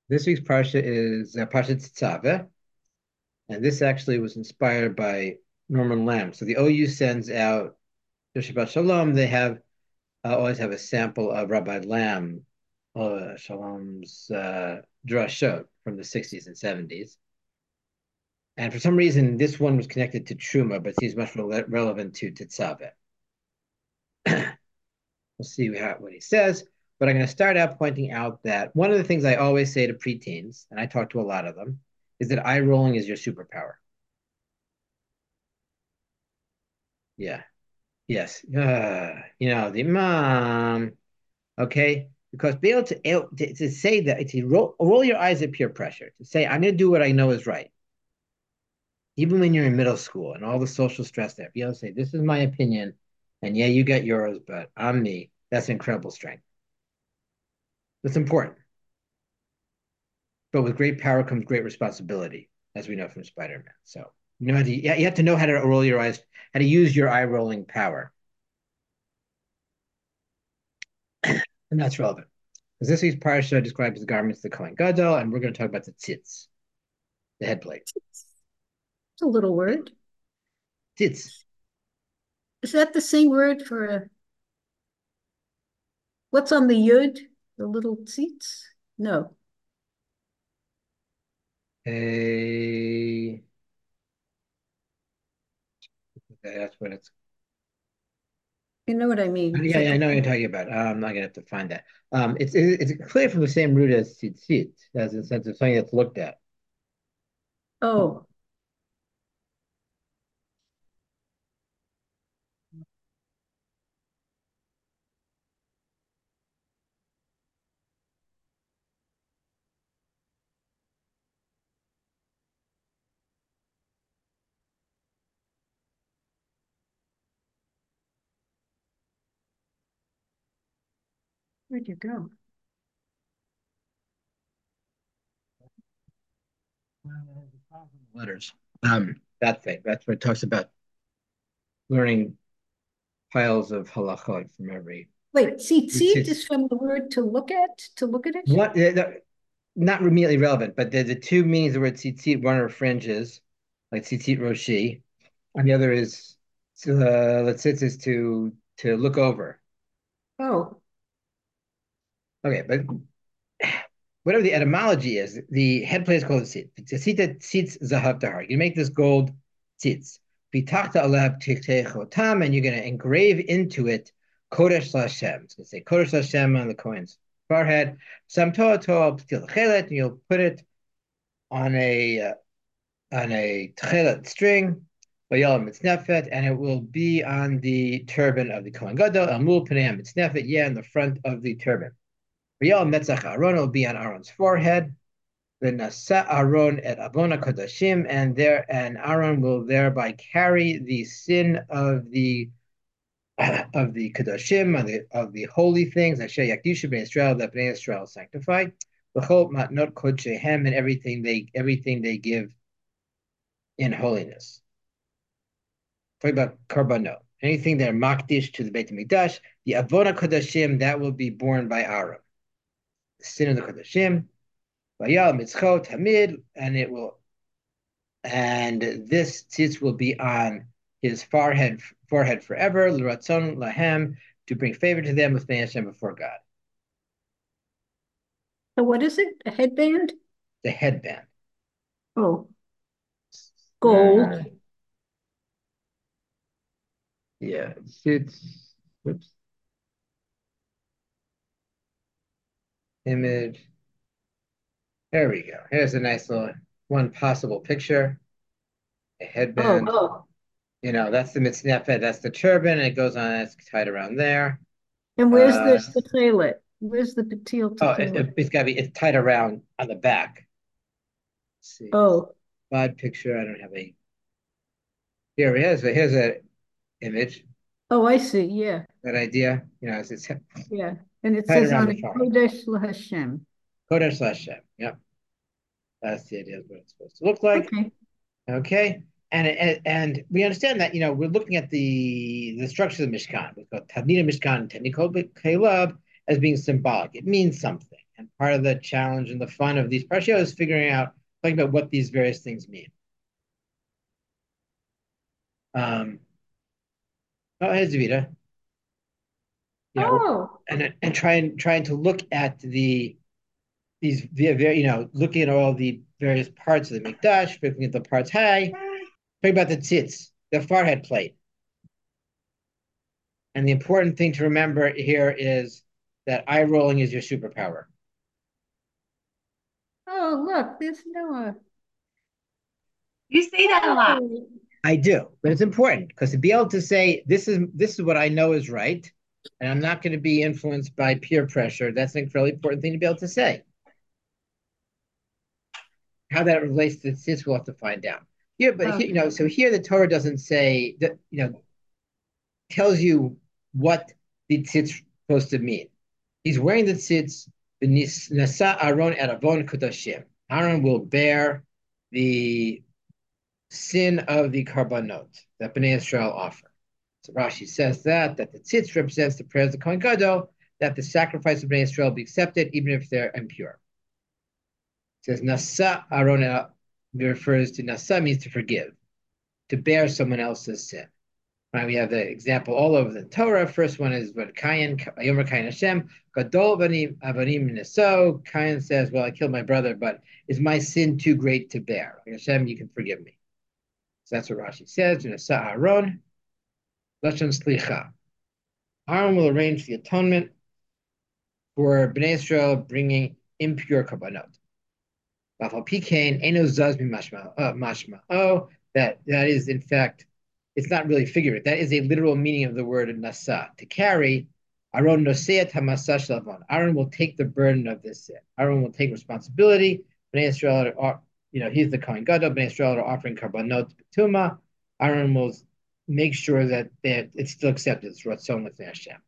This week's parsha is Parsha Tetzaveh, and this actually was inspired by Norman Lamb. So the OU sends out Shabbat Shalom. They have always have a sample of Rabbi Lamb Shalom's drashot from the 60s and 70s. And for some reason, this one was connected to Truma, but seems much more relevant to Tetzaveh. We'll see what he says. But I'm going to start out pointing out that one of the things I always say to preteens, and I talk to a lot of them, is that eye rolling is your superpower. Yeah. Yes. The mom. Okay. Because be able to say that, to roll your eyes at peer pressure, to say, I'm going to do what I know is right. Even when you're in middle school and all the social stress there, be able to say, this is my opinion. And yeah, you got yours, but I'm me. That's incredible strength. That's important. But with great power comes great responsibility, as we know from Spider-Man. So you have to know how to roll your eyes, how to use your eye rolling power. And that's relevant. Because this week's parsha describes the garments of the Kohen Gadol, and we're going to talk about the tzitz, the head plate. It's a little word. Tzitz. Is that the same word for what's on the yud? The little seats? No. A, that's what it's. You know what I mean? It's Yeah, like I know what you're talking about. I'm not going to have to find that. It's clear from the same root as tzitzit, as in the sense of something that's looked at. oh, where'd you go? Letters. That thing. That's what it talks about learning piles of halachot from every. Wait, seat It's is from the word to look at it? what not immediately relevant, but the two meanings of the word tzitzit. One are fringes, like tzitzit roshi, and the other is letzitz is to look over. Oh, Okay, but whatever the etymology is, the head plate is called a tzitz. Tzitz tzitz zahav tahar. You make this gold tzitz. Pitachta alab chotam, and you're going to engrave into it Kodesh Hashem. It's going to say Kodesh Hashem on the coin's forehead. Samto to chelet, and you'll put it on a tchelet string, vayal mitznefet, and it will be on the turban of the Kohen Gadol. Amul pnei mitznefet, yeah, in the front of the turban. Vayal metzach Aaron will be on Aaron's forehead. V'nasa Aaron et avona kodashim, and Aaron will thereby carry the sin of the Kedoshim, of the holy things, Asher Yakdusha Ben Israel, that Ben Israel sanctified, L'chol matnot kodshehem, and everything they give in holiness. Talking about Karbanot, anything that are makdish to the Beit Hamikdash, the Avona Kodashim, that will be borne by Aaron. The sin of the Kodashim, Vayal Mitzchot Hamid, and this tzitz will be on his forehead forever, l'ratzon lahem, to bring favor to them with Hashem before God. so what is it? A headband? The headband. Oh, Uh, gold. yeah, tzitz. Oops. Image. There we go. Here's a nice little one possible picture. A headband. Oh, That's the mitznefet. That's the turban, and it goes on. It's tied around there. and where's Uh, the techelet? Where's the patil techelet? it's got to be. It's tied around on the back. Let's see. Oh, Odd picture. I don't have a. Here he is. Here's a image. oh, I see. Yeah, That idea. It's yeah. And it tied says around on the it, forehead. Kodesh LaHashem. Kodesh Hashem. Yep. That's the idea of what it's supposed to look like. Okay. Okay. And we understand that, we're looking at the structure of the Mishkan. We've got Tabnina Mishkan and Technical Caleb as being symbolic. It means something. And part of the challenge and the fun of these parshios is figuring out, talking about what these various things mean. Oh, here's Vita. Oh, And trying to look at looking at all the various parts of the mikdash, looking at the parts high, talking about the tzitz, the forehead plate. And the important thing to remember here is that eye rolling is your superpower. oh, look, there's Noah. You say that a lot. Oh, I do, but it's important because to be able to say this is what I know is right, and I'm not going to be influenced by peer pressure. That's an incredibly important thing to be able to say. How that relates to tzitz, we'll have to find out. Here, but okay. here, so here the Torah doesn't say that, tells you what the tzitz is supposed to mean. He's wearing the tzitz. Nasa Aaron Eravon Kodashim. Aaron will bear the sin of the karbanot that Bnei Israel offer. So Rashi says that the tzitz represents the prayers of Kohen Gadol, that the sacrifice of Bnei Israel be accepted even if they're impure. It says Nasa Aaron refers to Nasa means to forgive, to bear someone else's sin. Right, we have the example all over the Torah. First one is what Kayin, Yomer Kayin Hashem, Gadol Avanim Neso. Kayin says, well, I killed my brother, but is my sin too great to bear? Hashem, you can forgive me. So that's what Rashi says. Nasa Aaron, Lashon Slicha. Aaron will arrange the atonement for Bnei Israel bringing impure kabbanot. That is in fact, it's not really figurative. That is a literal meaning of the word nasa, to carry. Aaron noseat hamasa shel Aaron will take the burden of this sin. Aaron will take responsibility. Bnei Israel are, he's the Kohen Gadol. Bnei Israel are offering karbanot betuma. Aaron will make sure that it's still accepted. It's ratzon l'fnei Hashem.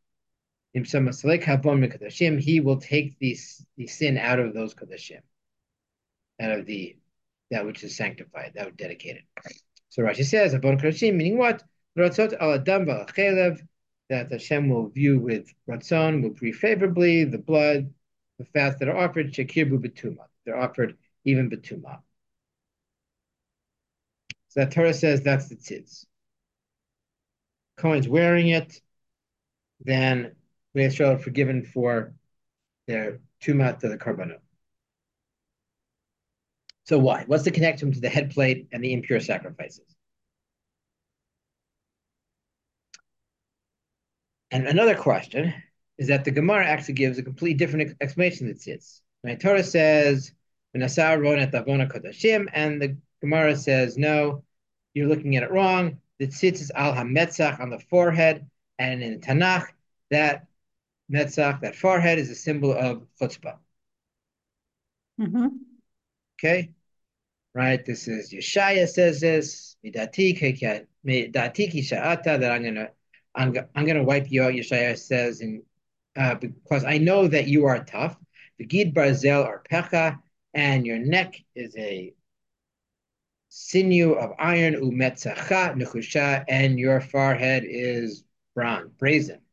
He will take the sin out of those kodashim, out of that which is sanctified, that which is dedicated. So Rashi says, Abon Kodashim, meaning what? Ratzot al adam v'achelev, that Hashem will view with ratzon, will view favorably the blood, the fats that are offered, shekirbu betuma. They're offered even betuma. So that Torah says that's the tzitz. Cohen's wearing it, then Bnei Israel are forgiven for their tumat to the karbanot. So why? What's the connection to the head plate and the impure sacrifices? And another question is that the Gemara actually gives a completely different explanation than tzitz. Right? Torah says, "V'nasar ron et avona kodashim," and the Gemara says, no, you're looking at it wrong. The tzitz is al hametzach, on the forehead, and in Tanakh, that metzach, that forehead, is a symbol of chutzpah. Mm-hmm. Okay, right? This is Yeshaya says this. Midati sha'ata, that I'm gonna wipe you out. Yeshaya says, because I know that you are tough. The gid barzel or pecha, and your neck is a sinew of iron. Umetzacha nechusha, and your forehead is bronze, brazen.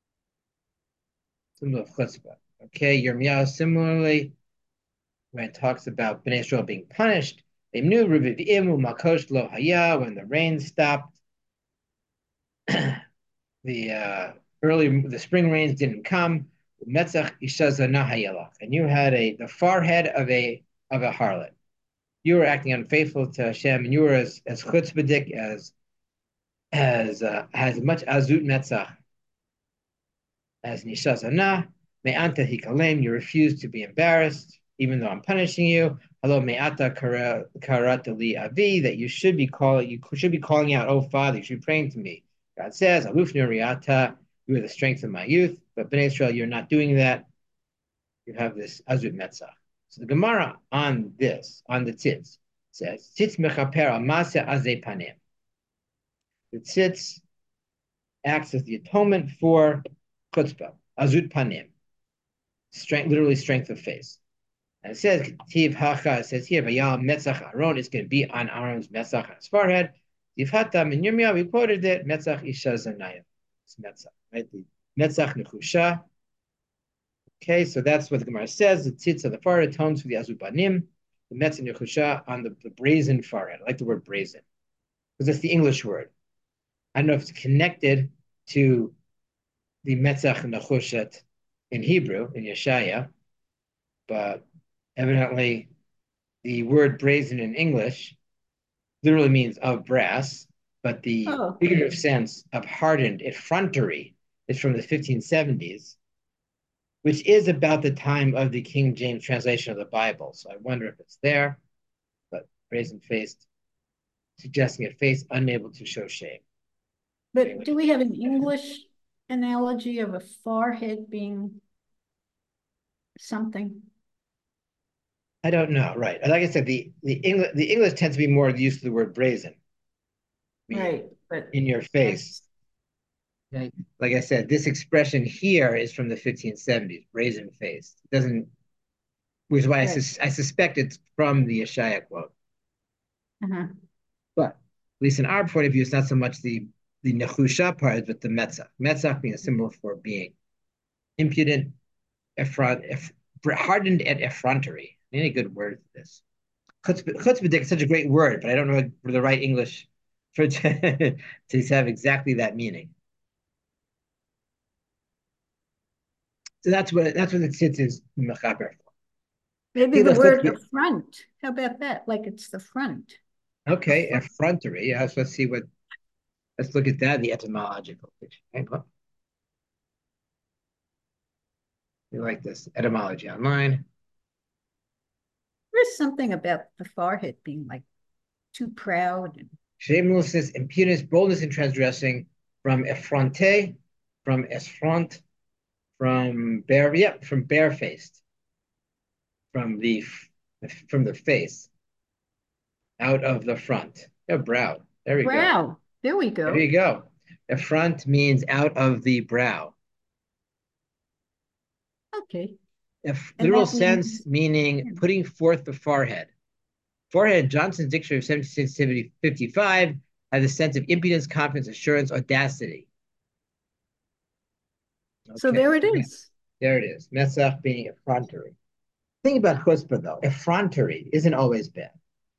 Symbol of chutzpah. Okay, Yirmiyahu similarly, when it talks about Bnei Israel being punished, they knew when the rain stopped, the spring rains didn't come. And you had the forehead of a harlot. You were acting unfaithful to Hashem, and you were as chutzpahdik as much azut metzach as nishazana. Me'anta hikalem, you refuse to be embarrassed, even though I'm punishing you. Hello, me'ata karata li avi, that you should be calling out, oh Father, you should be praying to me. God says, aluf nuriata, you are the strength of my youth. But Bnei Israel, you're not doing that. You have this azut metzach. So the Gemara on the tzitz, says, tzitz mechaper amasa azei panim. The tzitz acts as the atonement for chutzpah, azut panim. Strength, literally strength of face. And it says, Tiv Hacha, it says here, Vayal Metzach Aaron, it's going to be on Aaron's Metzach on his forehead. Tiv Hatam in Yirmiyah, we quoted it, Metzach Isha Zanaya. It's Metzach, right? The Metzach Nechusha, Okay, so that's what the Gemara says. The tzitz of the forehead atones for the azubanim, the metz and yechusha on the brazen forehead. I like the word brazen because that's the English word. I don't know if it's connected to the metzach and nechushet in Hebrew, in Yeshaya, but evidently the word brazen in English literally means of brass, but the Oh, figurative sense of hardened, effrontery, is from the 1570s, which is about the time of the King James translation of the Bible. So I wonder if it's there, but brazen faced, suggesting a face unable to show shame. but do we have an English analogy of a forehead being something? I don't know, right? Like I said, the English tends to be more used to the word brazen, meaning Right, but in your face. Okay? Like I said, this expression here is from the 1570s, brazen faced. It doesn't, which is why right. I suspect it's from the Yeshaya quote. Uh-huh. But at least in our point of view, it's not so much the nechusha part, but the metzach. Metzach being a symbol for being impudent, hardened, and effrontery. Any good word for this? Chutzpah is such a great word, but I don't know for the right English for to have exactly that meaning. So that's what it sits is mechaber for. Maybe the word affront. How about that? Like it's the front. Okay, effrontery. Yeah, so let's look at that, the etymological picture. Okay, well, we like this etymology online. There's something about the forehead being like too proud. Shamelessness, impudence, boldness in transgressing, from effronte, from esfront, from barefaced, from the face, out of the front. Yeah, brow. There we go. Brow. There we There go. you go. Effront means out of the brow. Okay. If And literal that sense means, meaning putting forth the forehead. Forehead, Johnson's Dictionary of 1755, has a sense of impudence, confidence, assurance, audacity. so Okay, there it is. there it is. Metzach being effrontery. Think about chutzpah though. Effrontery isn't always bad.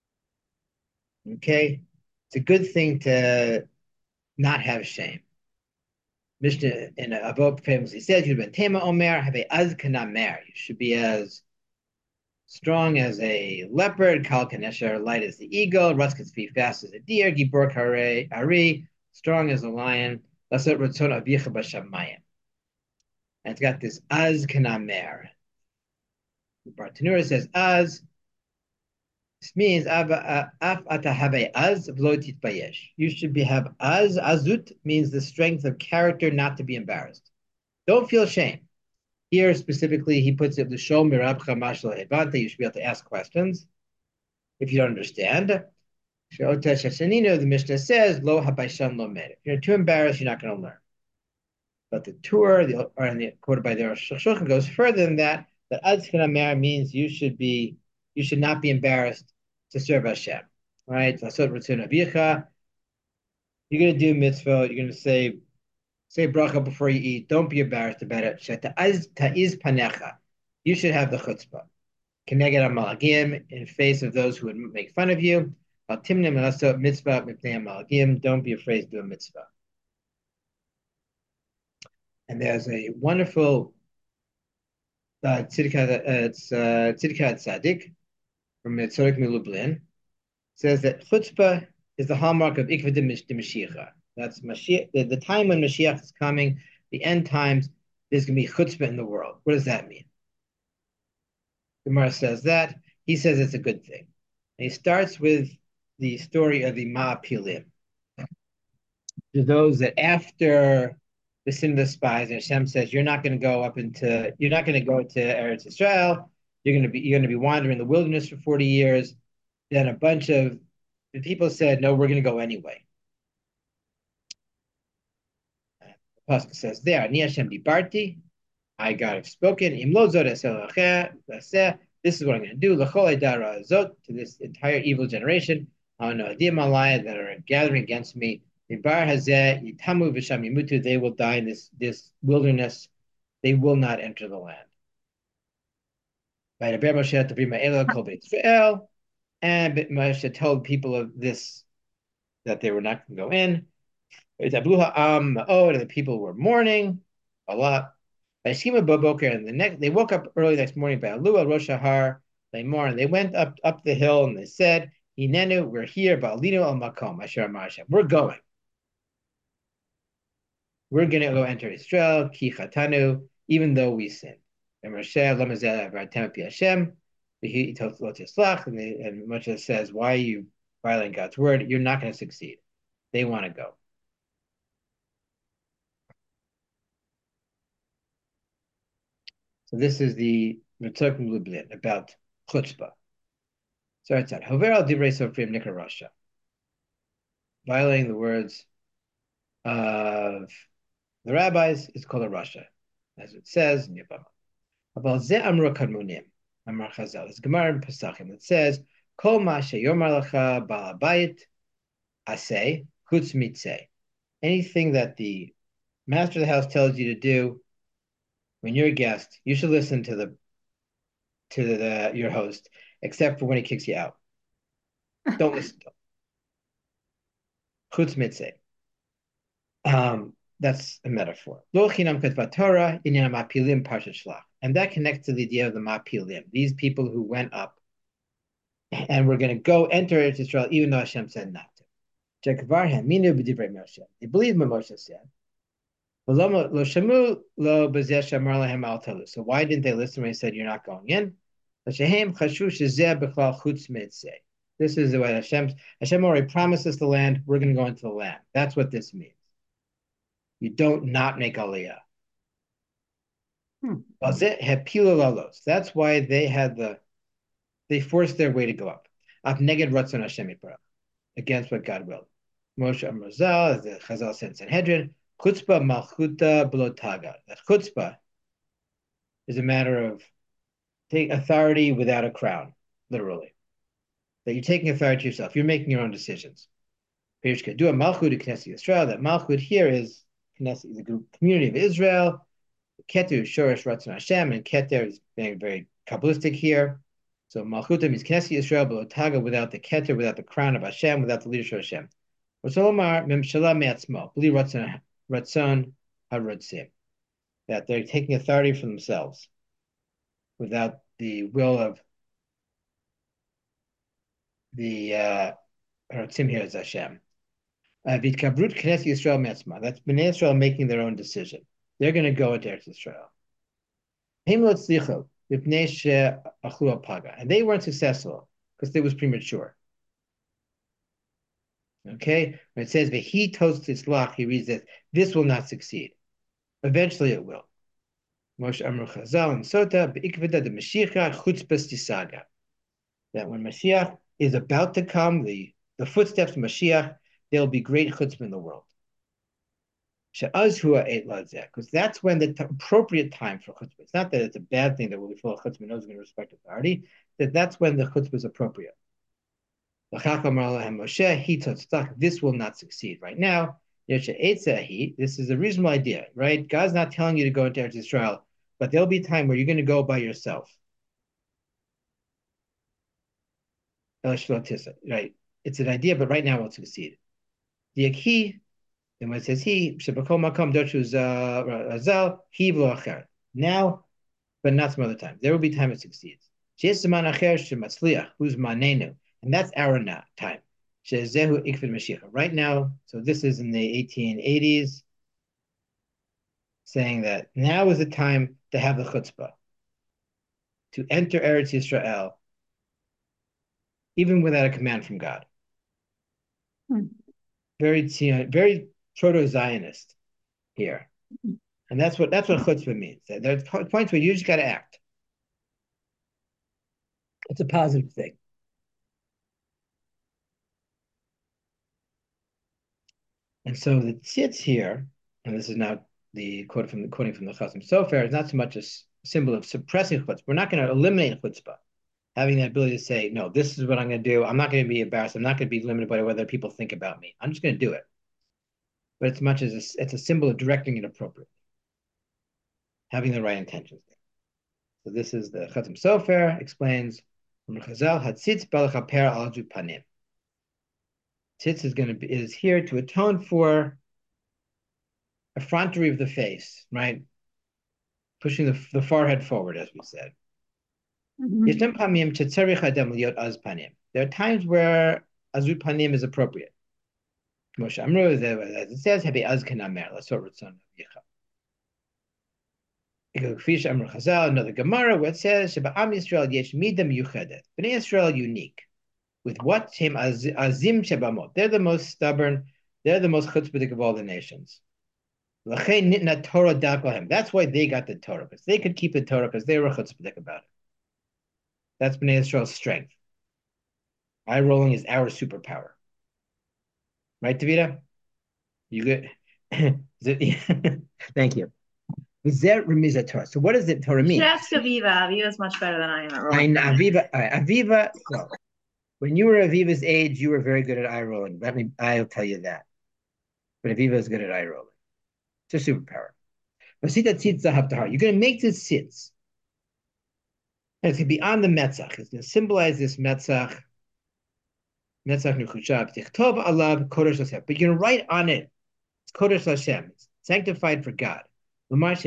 Okay, it's a good thing to not have shame. Mishnah in Avot famously says, "You've been tema omer, have a az kanamer. You should be as strong as a leopard, kal kanesher, light as the eagle, ruskets feet fast as a deer, gibor kare ari, strong as a lion. Lasot ratzon avicha b'shamayim." And it's got this az kanamer. The Bartanura says az. This means af atahabe az v'lo titbayesh. You should have az. Azut means the strength of character not to be embarrassed. Don't feel shame. Here specifically, he puts it l'shol mirabcha mashlo hedvanta. You should be able to ask questions if you don't understand. The Mishnah says lo habayshan lo med. If you're too embarrassed, you're not going to learn. But the Tur, quoted by the Rosh Hashanah, goes further than that. That az kanamer means you should not be embarrassed to serve Hashem. Right? You're going to do mitzvah. You're going to say bracha before you eat. Don't be embarrassed about it. Ta'iz panecha. You should have the chutzpah. Keneged amalagim, in face of those who would make fun of you. Timnim mitzvah mipnei amalagim. Don't be afraid to do a mitzvah. And there's a wonderful Tzidkat Tzaddik from Tzaddik Milublin, says that chutzpah is the hallmark of Ikvah de Mashiach. That's Mashiach, the time when Mashiach is coming, the end times, there's going to be chutzpah in the world. What does that mean? Gemara says that. He says it's a good thing. And he starts with the story of the Ma'apilim. To those that after the sin of the spies, and Hashem says, you're not going to go to Eretz Israel. You're going to be wandering the wilderness for 40 years. Then a bunch of the people said, no, we're going to go anyway. The pasuk says there, Ani Hashem dibarti, I God have spoken. This is what I'm going to do. To this entire evil generation, that are gathering against me. They will die in this wilderness. They will not enter the land. Right, Abraham Moshe to bring Ma'elo called Israel, and Moshe told people of this that they were not going to go in. And the people were mourning a lot. And they woke up early next morning by Alua Rosh Har, they mourned. They went up the hill and they said, Hinenu, we're here, Ba'alinu al Makom, Asher Amar Hashem. We're going. We're going to go enter Israel, Ki Chatanu, even though we sinned. And Moshe Lamazel Avatem Pi Hashem, he told Lot Yislach, and Moshe says, why are you violating God's word? You're not going to succeed. They want to go. So this is the Ritzok Lublin about chutzpah. So it's at Hover al Divrei Sofrim Nikar Rasha, violating the words of the rabbis is called a Rasha, as it says in Yavama. About Ze Amru Kadmunim, Amar Chazal. It's Gemara in Pesachim that says, Kol Ma Sheyomar Lacha Baal Habayit Aseh Chutz Mitzeh. Anything that the master of the house tells you to do when you're a guest, you should listen to your host, except for when he kicks you out. Don't listen to him. Chutz mitzeh. That's a metaphor. Lo chinam ketva Torah inyan mapilim parshat shlach, and that connects to the idea of the mapilim. These people who went up and were going to go enter into Israel, even though Hashem said not to. They believe what Moshe said. So why didn't they listen when he said you're not going in? This is the way Hashem already promised us the land. We're going to go into the land. That's what this means. You don't not make aliyah. That's why they forced their way to go up. Against what God willed. Moshe Amrazal, as the Chazal said in Sanhedrin, chutzpah malchuta blotaga. That chutzpah is a matter of take authority without a crown, literally. That you're taking authority yourself. You're making your own decisions. Do a malchut to Knesset Israel. That malchut here is Knesset, the community of Israel. Keter Shorish Ratzon Hashem, and Keter is being very Kabbalistic here. So malchut means Knesset Israel, blotaga without the Keter, without the crown of Hashem, without the leadership of Hashem. That they're taking authority for themselves without the will of the Ratzim here is Hashem. That's Bnei Israel making their own decision. They're going to go into Eretz Israel. And they weren't successful because it was premature. Okay, when it says "Vehi toast tislach," he reads that this will not succeed. Eventually, it will. Moshe Amru Chazal and Sota beikveda de Mashiach chutzpah tisaga. That when Mashiach is about to come, the footsteps of Mashiach, there will be great chutzpah in the world. Because that's when the appropriate time for chutzpah. It's not that it's a bad thing that we'll be full of chutzpah and no one's going to respect authority. That's when the chutzpah is appropriate. This will not succeed right now. This is a reasonable idea, right? God's not telling you to go into Eretz Israel, but there'll be a time where you're going to go by yourself. Right? It's an idea, but right now it won't succeed. The key, and when it says now, but not some other time. There will be time it succeeds. Who's manenu? And that's our time. Right now, so this is in the 1880s, saying that now is the time to have the chutzpah, to enter Eretz Yisrael, even without a command from God. Very proto-Zionist here. And that's what chutzpah means. There's points where you just got to act. It's a positive thing. And so the tzitz here, and this is now the quoting from the Chasam Sofer, is not so much a symbol of suppressing chutzpah. We're not going to eliminate chutzpah, having the ability to say, no, this is what I'm going to do. I'm not going to be embarrassed. I'm not going to be limited by whether people think about me. I'm just going to do it. But it's much as it's a symbol of directing it appropriately, having the right intentions there. So this is the Chatam Sofer explains from Chazal Hatzitz Balachaper al Panim. Tzitz is here to atone for effrontery of the face, right? Pushing the forehead forward, as we said. There are times where azut panim is appropriate. As it says, another Gemara where it says, Bnei Israel unique. With what? Azim shebamot. They're the most stubborn, they're the most chutzpahdik of all the nations. That's why they got the Torah, because they could keep the Torah because they were chutzpahdik about it. That's Bnei Israel's strength. Eye rolling is our superpower. Right, Tavita? You good? Thank you. So what does the Torah mean? You should ask Aviva. Aviva is much better than I am at rolling. Aviva, well, when you were Aviva's age, you were very good at eye rolling. I'll tell you that. But Aviva is good at eye rolling. It's a superpower. You're going to make this sitz. And it's going to be on the Metzach. It's going to symbolize this Metzach. Metzach Nechushav. Tichtov alav Kodesh Hashem. But you're going to write on it. It's Kodesh Hashem. It's sanctified for God. That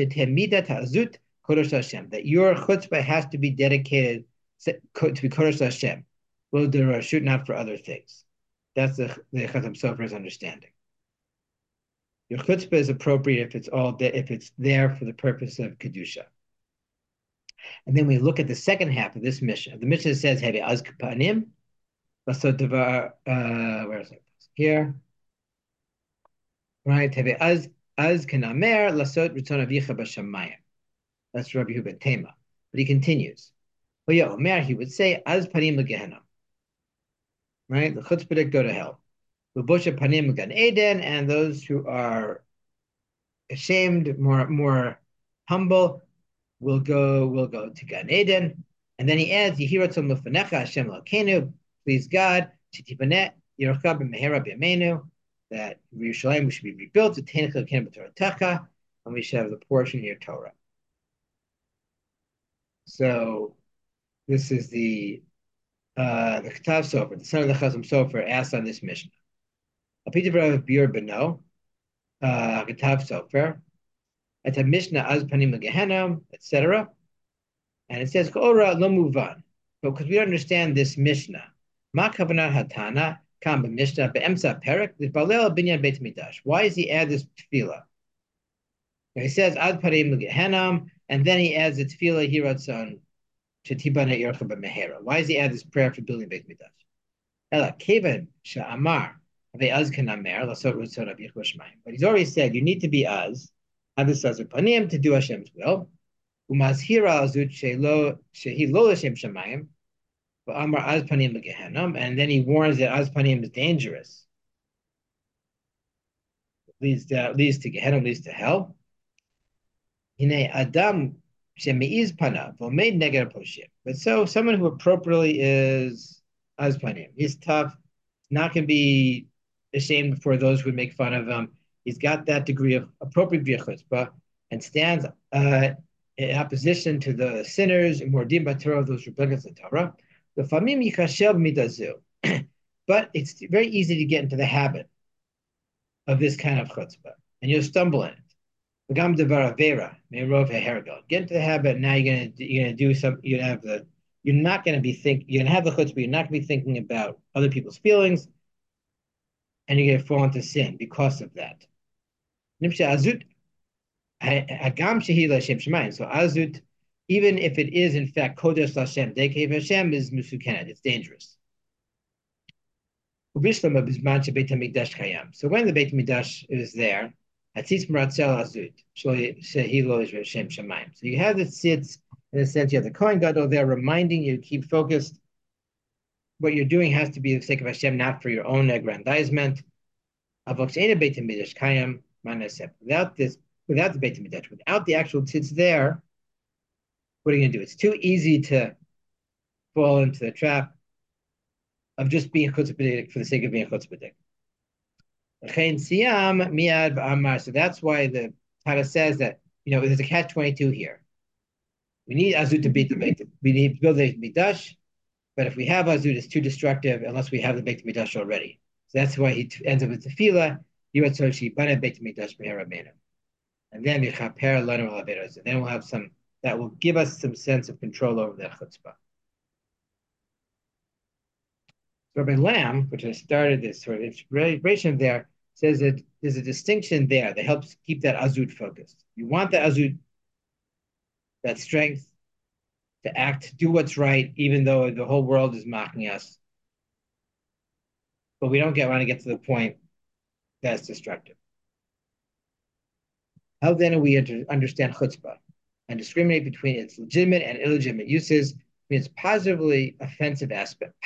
your chutzpah has to be dedicated to be Kodesh Hashem. Well, there are shoot not for other things. That's the Chatam Sofer's understanding. Your chutzpah is appropriate if it's there for the purpose of kedusha. And then we look at the second half of this mission. The mission says, "Hevi az kapanim, lasot devar." Where is it? Here, right? Hevi az kanamer lasot ritzon avicha b'shamayim. That's Rabbi Yehuda Tema. But he continues. Well, yeah, Omer, he would say, "Az panim legehenna." Right? The chutzpahdik go to hell. L'bosha panim gan Eden, and those who are ashamed, more humble, will go to Gan Eden. And then he adds, Yehiratzon l'fanecha Hashem l'keinu, please God, Shetipanet Yerocha b'mehera b'yameinu, that Yerushalayim should be rebuilt, T'teinech l'keinu b'Toratecha, and we should have the portion of your Torah. So this is the Ketav Sofer, the son of the Chazam Sofer, asked on this mission. Apitav of Bir Beno, Ketav Sofer, at a Mishnah Az Panim Gehenna, etc. And it says, Ora lo muvan. But because we don't understand this Mishnah, Ma kavanah hatana, kam b'mishnah, be'emsa perek, l'balel binyan beit midrash. Why does he add this tefillah? He says, Az Panim Gehenna, and then he adds the tefillah hiratzon, Shetibana Yercha b'mehera. Why does he add this prayer for building Beit Midrash? Ela kevan sha'amar ve'az kanamer lasot ritzon avich b'shmayim. But he's already said you need to be az, have this as a panim to do Hashem's will. Umazhira azut shehi lo l'shem shamayim, v'amar az panim l'gehenom, and then he warns that az panim is dangerous. Leads to Gehenom, leads to hell. Hine adam. But so someone who appropriately is azpanim, he's tough, not going to be ashamed before those who would make fun of him. He's got that degree of appropriate chutzpah and stands in opposition to the sinners and mordim b'Torah, those who break the Torah. The famim yikashel midazu, but it's very easy to get into the habit of this kind of chutzpah, and you'll stumble in it. Get into the habit. Now you're gonna do some. You're not gonna be you're gonna have the chutzpah. You're not gonna be thinking about other people's feelings, and you're gonna fall into sin because of that. So azut, even if it is in fact kodesh Hashem, dekev Hashem is musukenet. It's dangerous. So when the Beit Mikdash is there. So you have the tzitz, in a sense, you have the Kohen Gadol there reminding you to keep focused. What you're doing has to be for the sake of Hashem, not for your own aggrandizement. Without the Beit Mikdash, without the actual tzitz there, what are you going to do? It's too easy to fall into the trap of just being chutzpahdik for the sake of being chutzpahdik. So that's why the Tana says that, there's a catch-22 here. We need azut to beat the beit. We need to build the mikdash, but if we have azut, it's too destructive unless we have the beit mikdash already. So that's why he ends up with tefillah. Yiratzoshi bana beit mikdash me'erabenu. And then Michaper Lanu Alaveros. And then we'll have some that will give us some sense of control over that chutzpah. So Rabbi Lamb, which I started this sort of inspiration there, says that there's a distinction there that helps keep that azut focused. You want the azut, that strength to act, do what's right, even though the whole world is mocking us. But we don't want to get to the point that's destructive. How then do we understand chutzpah and discriminate between its legitimate and illegitimate uses? Its positively offensive aspect,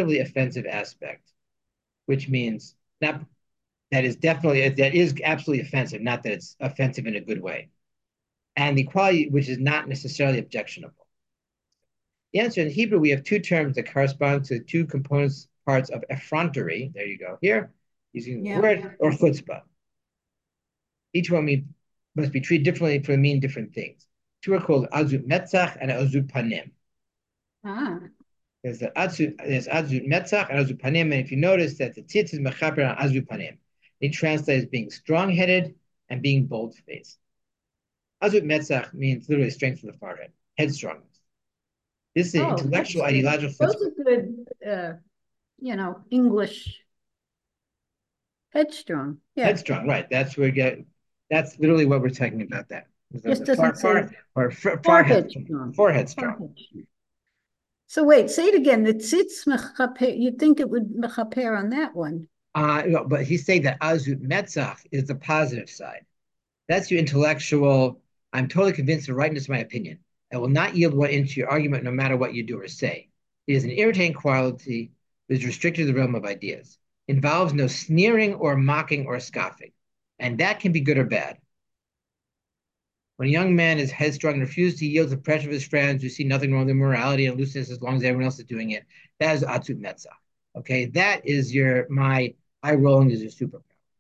which means not that is absolutely offensive, not that it's offensive in a good way, and the quality which is not necessarily objectionable. The answer in Hebrew, we have two terms that correspond to two components parts of effrontery. There you go. Here, using the word or chutzpah. Each one must be treated differently for mean different things. Two are called azut metzach and azut panim. There's azut metzach and azut panim, and if you notice that the tzitz is mechaper on azut panim, it translates as being strong-headed and being bold-faced. Azut metzach means literally strength of the forehead, headstrongness. This is an intellectual, ideological. Those are good, English. Headstrong. Yeah. Headstrong, right? That's where we get. That's literally what we're talking about. That just doesn't say forehead strong. So wait, say it again. The tzitz mechaper. You'd think it would mechaper on that one. No, but he's saying that azut metzach is the positive side. That's your intellectual. I'm totally convinced of the rightness of my opinion. I will not yield one into your argument, no matter what you do or say. It is an irritating quality that is restricted to the realm of ideas. Involves no sneering or mocking or scoffing, and that can be good or bad. When a young man is headstrong and refuses to yield to the pressure of his friends who see nothing wrong with morality and looseness as long as everyone else is doing it, that is azut metzach. Okay, that is my eye rolling is your superpower.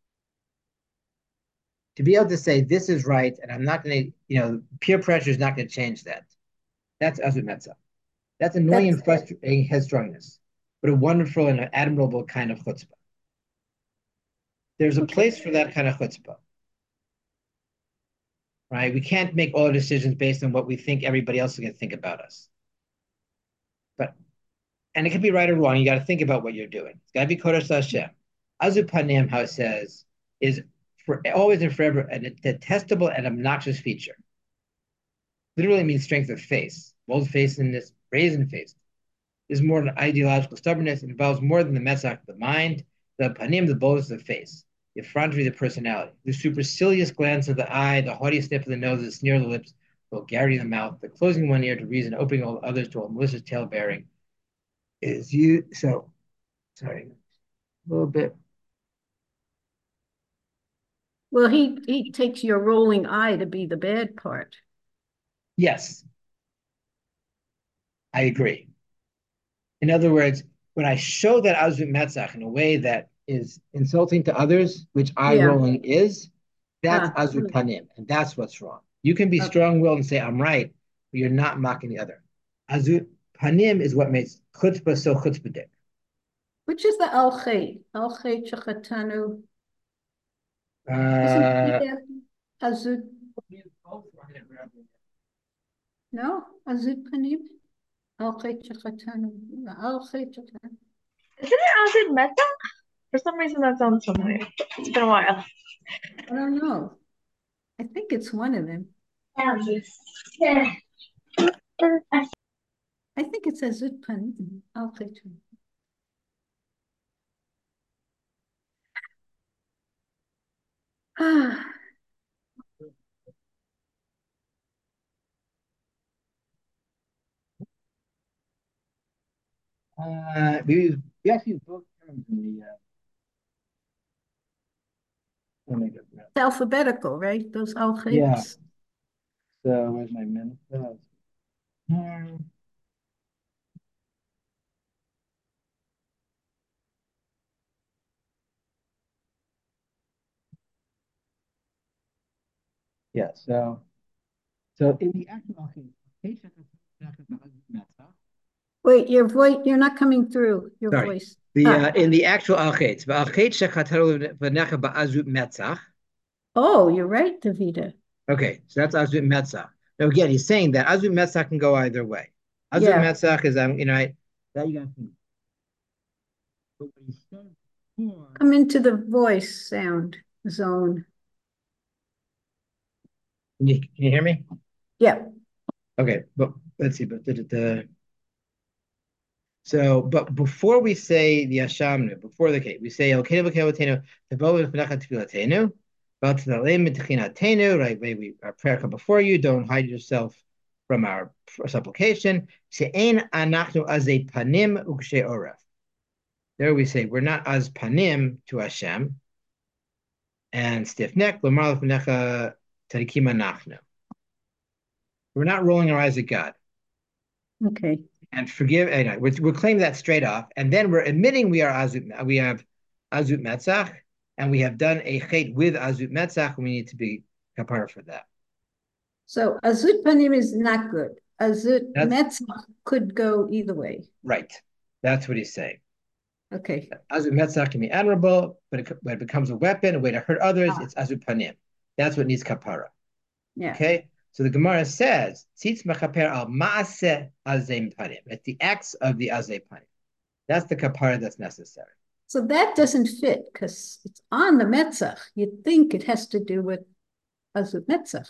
To be able to say this is right, and I'm not going to, peer pressure is not going to change that. That's azut metzach. That's annoying and frustrating headstrongness, but a wonderful and admirable kind of chutzpah. There's a place for that kind of chutzpah, right? We can't make all our decisions based on what we think everybody else is going to think about us. And it could be right or wrong. You got to think about what you're doing. It's got to be kodesh Hashem. Azut panim, how it says, is for always and forever a detestable and obnoxious feature. Literally means strength of face, bold-facedness, brazen-faced. Is more an ideological stubbornness. It involves more than the metzach of the mind, the panim, the boldness of the face, the effrontery of the personality, the supercilious glance of the eye, the haughty snip of the nose, the sneer of the lips, the vulgarity of the mouth, the closing one ear to reason, opening all others to all malicious tale-bearing. Sorry, a little bit. Well, he takes your rolling eye to be the bad part. Yes, I agree. In other words, when I show that azut metzach in a way that is insulting to others, which eye rolling is, that's azut panim, and that's what's wrong. You can be strong-willed and say I'm right, but you're not mocking the other. Azut panim is what makes chutzpah so chutzpahdik. Which is the al-chet? Al-chet shechatanu. Azut. No, azut panim. Al-chet shechatanu. Al-chet shechatanu. Isn't it azut metzach? For some reason, that sounds familiar. It's been a while. I don't know. I think it's one of them. I think it says azut panim. Al-chet. We actually use both terms in It's alphabetical, right? Those al-chets. Yeah. So where's my minute? Yeah, so in the actual Wait, your voice, you're not coming through, your Sorry. voice. In the actual al-chetz, metzach. Oh, you're right, Davida. Okay, so that's azut metzach. Now again, he's saying that azut metzach can go either way. Azut Yeah. metzach is that you got to. But when he said before, Come into the voice sound zone. can you hear me? Yeah. Okay, but let's see. But before we say the Yashamnu, before the case, we say Elkeinu v'Kevatenu tavo v'fnecha tefillatenu, v'atzalem mitchinatenu. Right, may our prayer come before you. Don't hide yourself from our supplication. She'ein anachnu azei panim ukshe oref. There we say we're not as panim to Hashem, and stiff neck l'mar v'fnecha tarikim anachnu. We're not rolling our eyes at God. Okay. And forgive. And we're claiming that straight off, and then we're admitting we have azut metzach, and we have done a chet with azut metzach, and we need to be kapara for that. So azut panim is not good. Azut metzach could go either way. Right. That's what he's saying. Okay. Azut metzach can be admirable, but when it becomes a weapon, a way to hurt others, it's azut panim. That's what needs kapara. Yeah. Okay. So the Gemara says, "Tzitz mechaper al maaseh azem panim." It's the acts of the azem panim. That's the kapara that's necessary. So that doesn't fit because it's on the metzach. You'd think it has to do with azut metzach.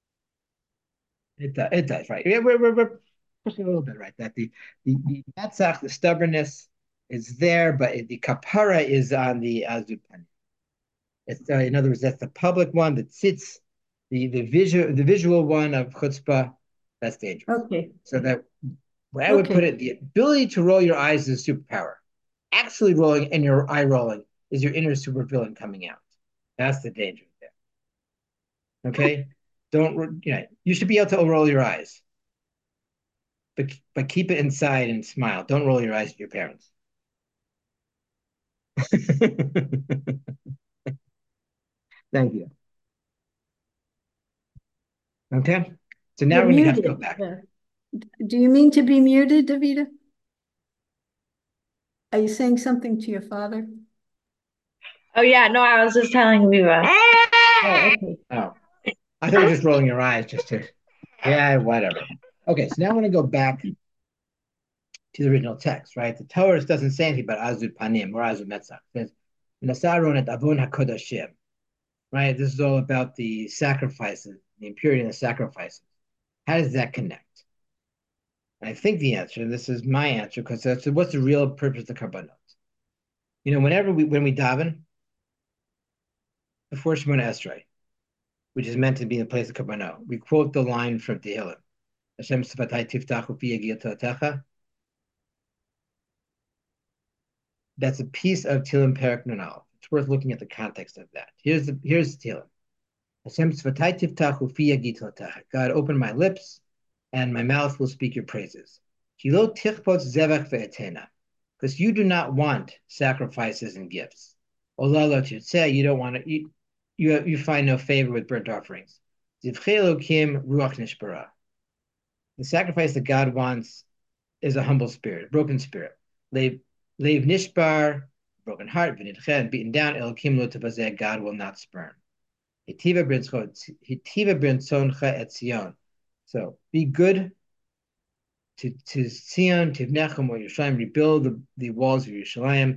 It does, right? Yeah, we're pushing a little bit, right? That the metzach, the stubbornness, is there, but the kapara is on the azut panim. It's in other words, that's the public one that sits. The visual one of chutzpah, that's dangerous. Okay. So that where I would put it, the ability to roll your eyes is a superpower. Actually rolling and your eye rolling is your inner supervillain coming out. That's the danger there. Okay? You should be able to roll your eyes. But keep it inside and smile. Don't roll your eyes at your parents. Thank you. Okay? So now we're going to have to go back. Do you mean to be muted, Davida? Are you saying something to your father? Oh, yeah. No, I was just telling Viva. Oh, okay. Oh. I thought you were just rolling your eyes just to, yeah, whatever. Okay, so now I'm going to go back to the original text, right? The Torah doesn't say anything about azut panim or azut metzach. It says, "Nasaron et avon hakodashim." Right? This is all about the sacrifices, the impurity in the sacrifices. How does that connect? And I think the answer, this is my answer, because that's what's the real purpose of the karbanot. When we daven before Shemona Esrei, which is meant to be in the place of karbanot, we quote the line from Tehillim, Hashem sifatai tiftachu fi yagil. That's a piece of Tehillim Perek Nunal. It's worth looking at the context of that. Here's Tehillim. Hashem tzvatai tiftachu fi yagil. God, open my lips, and my mouth will speak your praises. Kilo tichpot zevach ve'etena. Because you do not want sacrifices and gifts. Olalo tirtzeh, you don't want to. You find no favor with burnt offerings. Zivchei Elokim ruach nishbara. The sacrifice that God wants is a humble spirit, a broken spirit. Leiv nishbar, broken heart, v'nidchen, beaten down. Elokim lo tebazeh, God will not spurn. Hitiva brintzoncha et Zion. So be good to Zion, Tivnechem or Yerushalayim, rebuild the walls of Yerushalayim.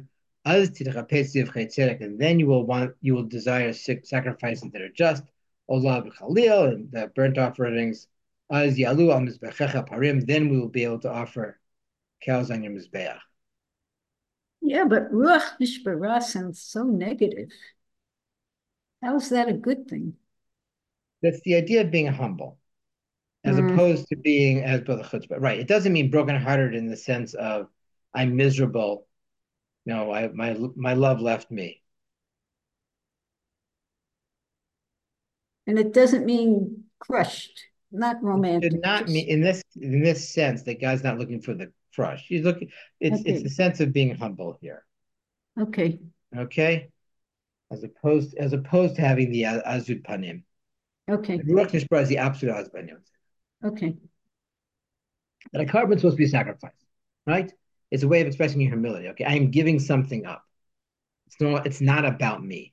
And then you will desire sacrifices that are just, Olah v'chalil, and the burnt offerings. Az yalu al mizbechecha parim. Then we will be able to offer cows on your mizbeach. Yeah, but ruach nishbara sounds so negative. How is that a good thing? That's the idea of being humble, as opposed to being as the chutzpah. Right. It doesn't mean brokenhearted in the sense of I'm miserable. No, my love left me. And it doesn't mean crushed, not romantic. It should not mean in this sense that God's not looking for the crush. He's looking. It's the sense of being humble here. Okay. Okay. As opposed to having the azut panim. Okay. Ruach nishbar is the absolute azut panim. Okay. that a carbon is supposed to be sacrificed, right? It's a way of expressing your humility. Okay, I am giving something up. It's not about me.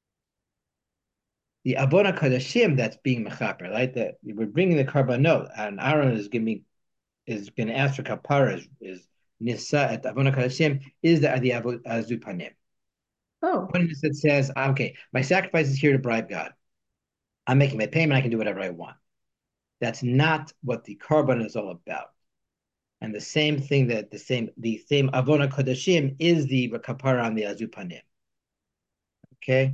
The Abona Kadashim that's being mechaper, right? That we're bringing the karbanot, and Aaron is going to ask for kapara is nisa at Abona Kadashim is the azupanim. Oh, One that says, okay, my sacrifice is here to bribe God. I'm making my payment. I can do whatever I want. That's not what the karban is all about. And the same thing that the same Avona Kodashim is the kapara on the azupanim. Okay.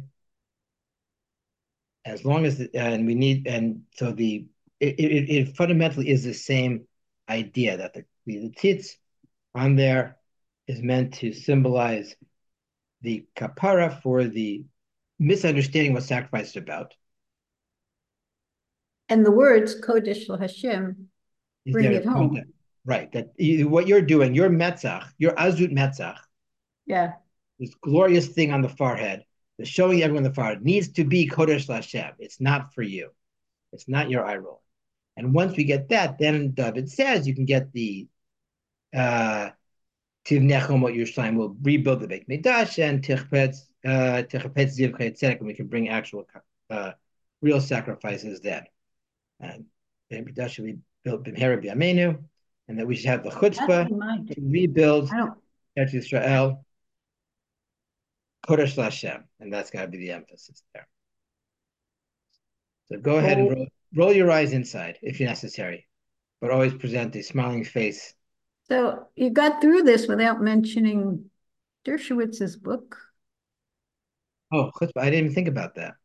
As long as and we need and so it fundamentally is the same idea that the tzitz on there is meant to symbolize the kapara for the misunderstanding what sacrifice is about. and the words Kodesh Hashem bring it home. Right. That what you're doing, your metzach, your azut metzach, yeah, this glorious thing on the forehead, the showing everyone the forehead needs to be Kodesh Hashem. It's not for you. It's not your eye roll. And once we get that, then David says you can get the Tivnechom what Yerushalayim will rebuild the Beit Mikdash and Tichpetz Zivchet Tzedek, and we can bring actual real sacrifices then. And Beit Mikdash should be built b'mehera b'yameinu, and that we should have the chutzpah to rebuild Eretz Yisrael, Kodesh Hashem, and that's got to be the emphasis there. So go ahead and roll your eyes inside if necessary, but always present a smiling face. So you got through this without mentioning Dershowitz's book. Oh, chutzpah! I didn't even think about that.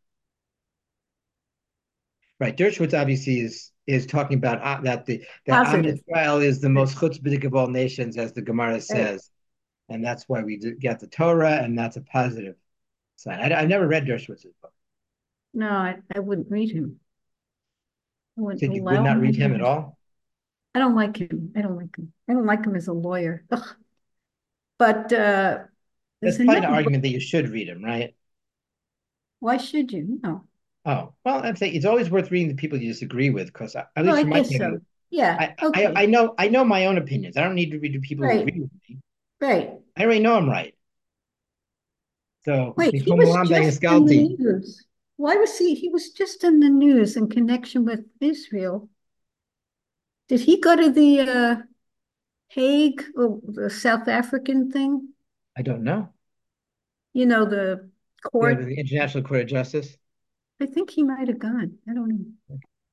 Right, Dershowitz obviously is talking about that Am Israel is the most chutzpahdik of all nations, as the Gemara says, and that's why we get the Torah, and that's a positive sign. I've never read Dershowitz's book. No, I wouldn't read him. You would not read him at all? I don't like him. I don't like him as a lawyer. Ugh. But that's probably an argument that you should read him, right? Why should you? No. Oh, well, I'm saying it's always worth reading the people you disagree with, because at least from my point of view, yeah. I know my own opinions. I don't need to read the people who agree with me. Right. I already know I'm right. So wait, he was just in the news. Why was he? He was just in the news in connection with Israel. Did he go to the Hague, or the South African thing? I don't know. You know, the court. Yeah, the International Court of Justice. I think he might have gone. I don't know.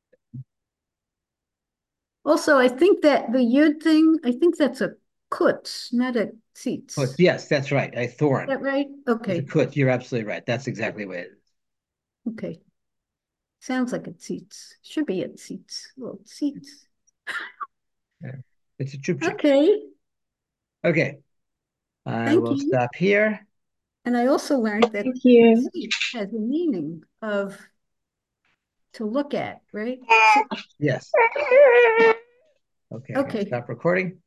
Also, I think that the Yud thing, I think that's a kutz, not a tzitz. Oh, yes, that's right. A thorn. Is that right? Okay. It's a kutz. You're absolutely right. That's exactly what it is. Okay. Sounds like a tzitz. Should be a tzitz. Well, tzitz. Yeah. It's a chupchik. Okay. Okay. I will stop here. And I also learned that tzitz has a meaning of to look at, right? Yes. Okay. Stop recording.